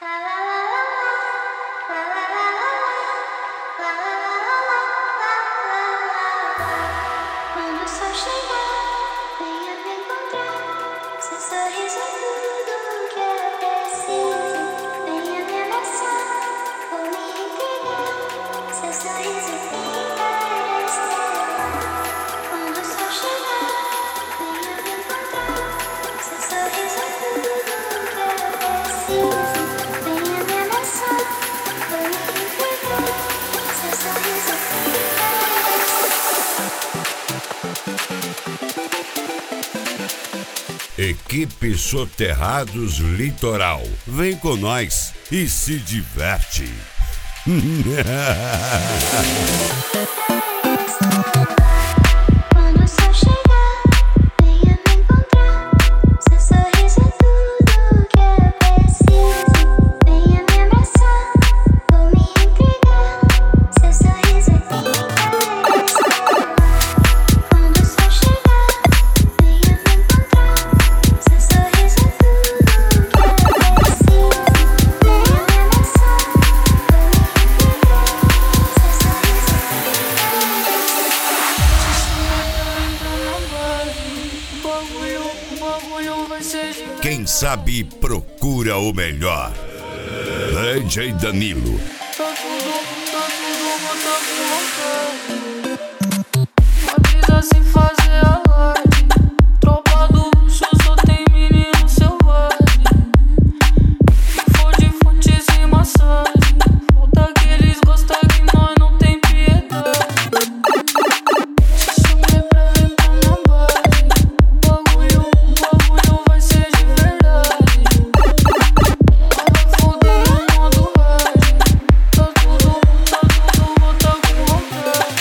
Quando o sol chegar, venha me encontrar. Seu sorriso é tudo que eu preciso. Venha me abraçar, vou me entregar. Seu sorriso pinta a estrela. Quando o sol chegar, venha me encontrar. Seu sorriso é tudo que eu preciso. Venha me abraçar, vou me entregar. Seu sorriso pinta a estrela. Equipe Soterrados Litoral. Vem com nós e se diverte. Quando o sol chegar, venha me encontrar. Seu sorriso é tudo que eu preciso. Venha me abraçar, vou me entregar. Seu sorriso é pinta a estrela. Quando o sol chegar, venha me encontrar. Seu sorriso é tudo que eu preciso. Venha me abraçar, vou me entregar. Seu sorriso é Bagulho vai ser de Quem sabe procura o melhor. DJ Danilo. tá tudo com vontade. Uma brisa sem fazer alarde. Tropa do luxo só tem menino selvagem. Que for de fontes e massagem. Falta que eles gostam que nós não tem piedade. Te chamei pra entrar na base. Bagulho vai ser de verdade. Vai foder no modo hard. Tá tudo volta com vontade.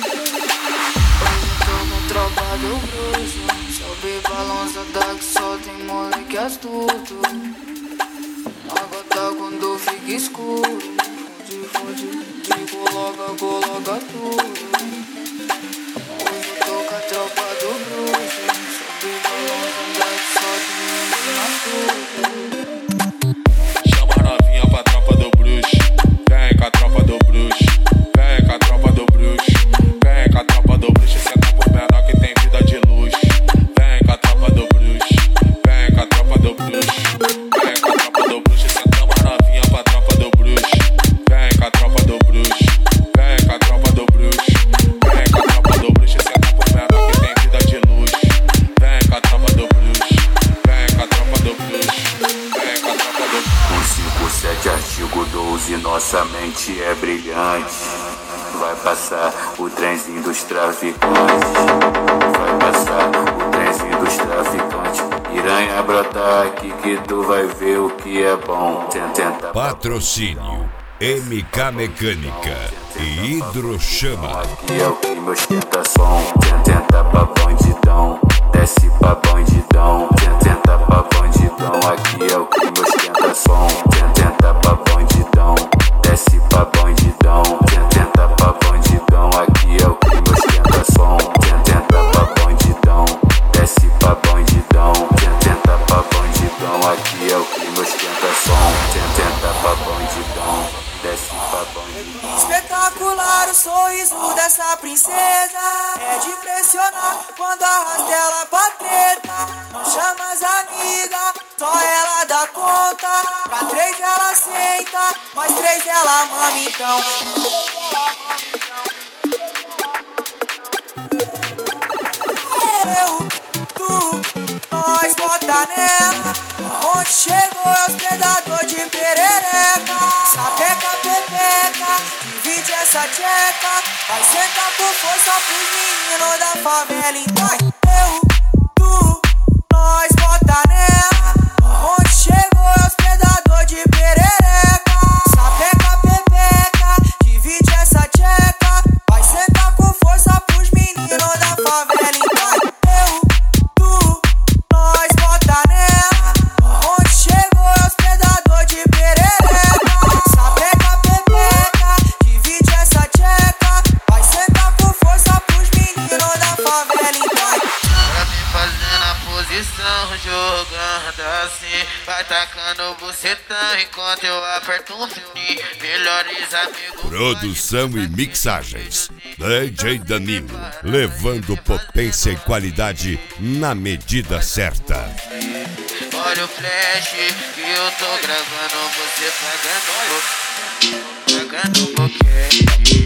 Hoje tô com tropa do bruxo. Sobe balançada que só tem moleque astuto. A gota quando fica escuro. Funde, coloca tudo. Hoje tô com a tropa do bruxo. Sobe balançada que só tem moleque astuto. Chama a novinha pra tropa do bruxo. Vem com a tropa do bruxo. Vem com a tropa do bruxo. Vem com a tropa do bruxo. Senta por menor que tem vida de luxo. Vem com a tropa do bruxo. Vem com a tropa do bruxo. Vem com a tropa do bruxo. Sentamos a novinha pra tropa do bruxo. Vem com a tropa do bruxo. Vem com a tropa do bruxo. Vem com a tropa do bruxo. Senta por menor que tem vida de luxo. Vem com a tropa do bruxo. Vem com a tropa do bruxo. Vem com a tropa do bruxo. 157 artigo 12, nossa mente é brilhante. Vai passar o trenzinho dos traficantes. Vai passar o trenzinho dos traficantes. Piranha brotar aqui que tu vai ver o que é bom. Tenta Patrocínio MK Mecânica e Hidrochama. aqui é o que meu esquenta som. Tenta pra bandidão. Desce pra bandidão. Tenta pra bandidão. Aqui é o que meu esquenta som. Tenta pra bandidão. Desce pra bandidão. Tenta pra bandidão. Aqui é o que meu esquenta som. Tenta pra bandidão. Desce pra bandidão. Tenta pra bandidão. Aqui é o que meu esquenta som. Tenta pra bandidão. Desce pra bandidão. Espetacular o sorriso dessa princesa. É de impressionar quando arrasta ela pra treta. Não chama as amigas, só ela dá conta. Pra 3 ela senta, mais 3 ela mama então. Eu, tu, nós bota nela. Onde chegou é os predador de perereca. Sapeca, pepeca, divide essa tcheca. Vai sentar com força pros meninos da favela. Então eu, tu, nós bota nela. Onde chegou é os predador de perereca. Sapeca, pepeca, divide essa tcheca. Vai sentar com força pros meninos da favela. Então eu, tu, nós bota nela. Onde chegou é os predador de perereca. Sapeca, pepeca, divide essa tcheca. Vai sentar com força pros meninos da favela. Então tacando bucetão enquanto eu aperto um fininho. Melhores amigos. Produção e mixagens DJ Danilo, levando potência e qualidade na medida certa. Olha o flash que eu tô gravando, você pagando boquete.